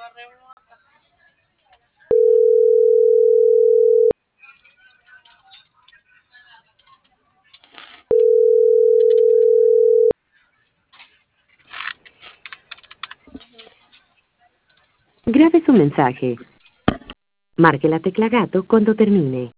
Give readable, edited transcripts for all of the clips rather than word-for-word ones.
Grabe su mensaje. Marque la tecla gato cuando termine.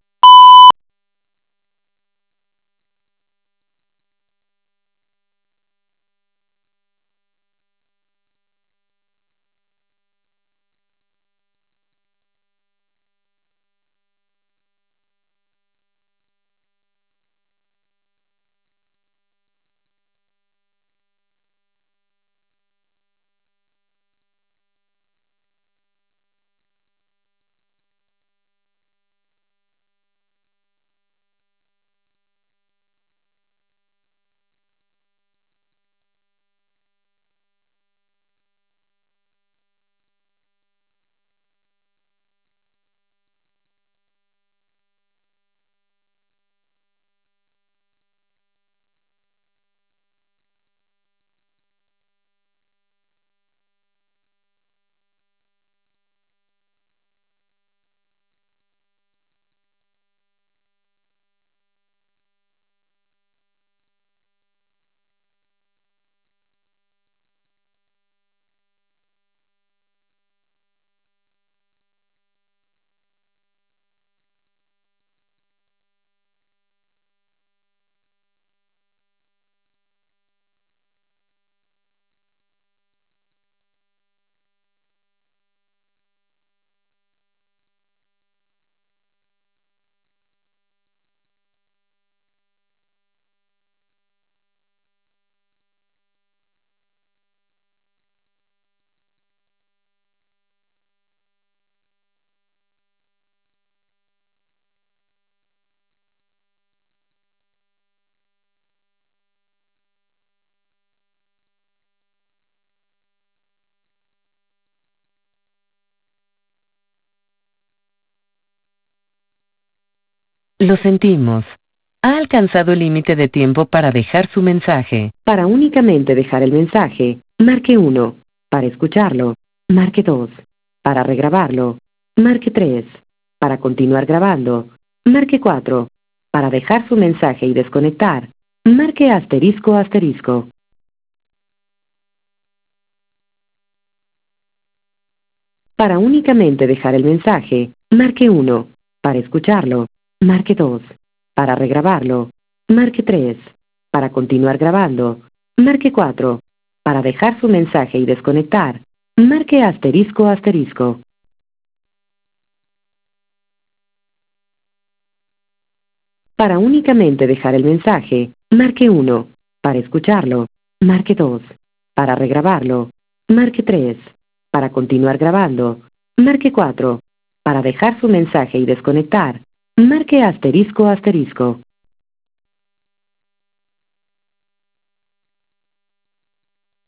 Lo sentimos. Ha alcanzado el límite de tiempo para dejar su mensaje. Para únicamente dejar el mensaje, marque 1. Para escucharlo, marque 2. Para regrabarlo, marque 3. Para continuar grabando, marque 4. Para dejar su mensaje y desconectar, marque asterisco asterisco. Para únicamente dejar el mensaje, marque 1. Para escucharlo, marque 2. Para regrabarlo, marque 3. Para continuar grabando, marque 4. Para dejar su mensaje y desconectar, marque asterisco asterisco. Para únicamente dejar el mensaje, marque 1. Para escucharlo, marque 2. Para regrabarlo, marque 3. Para continuar grabando, marque 4. Para dejar su mensaje y desconectar, marque asterisco asterisco.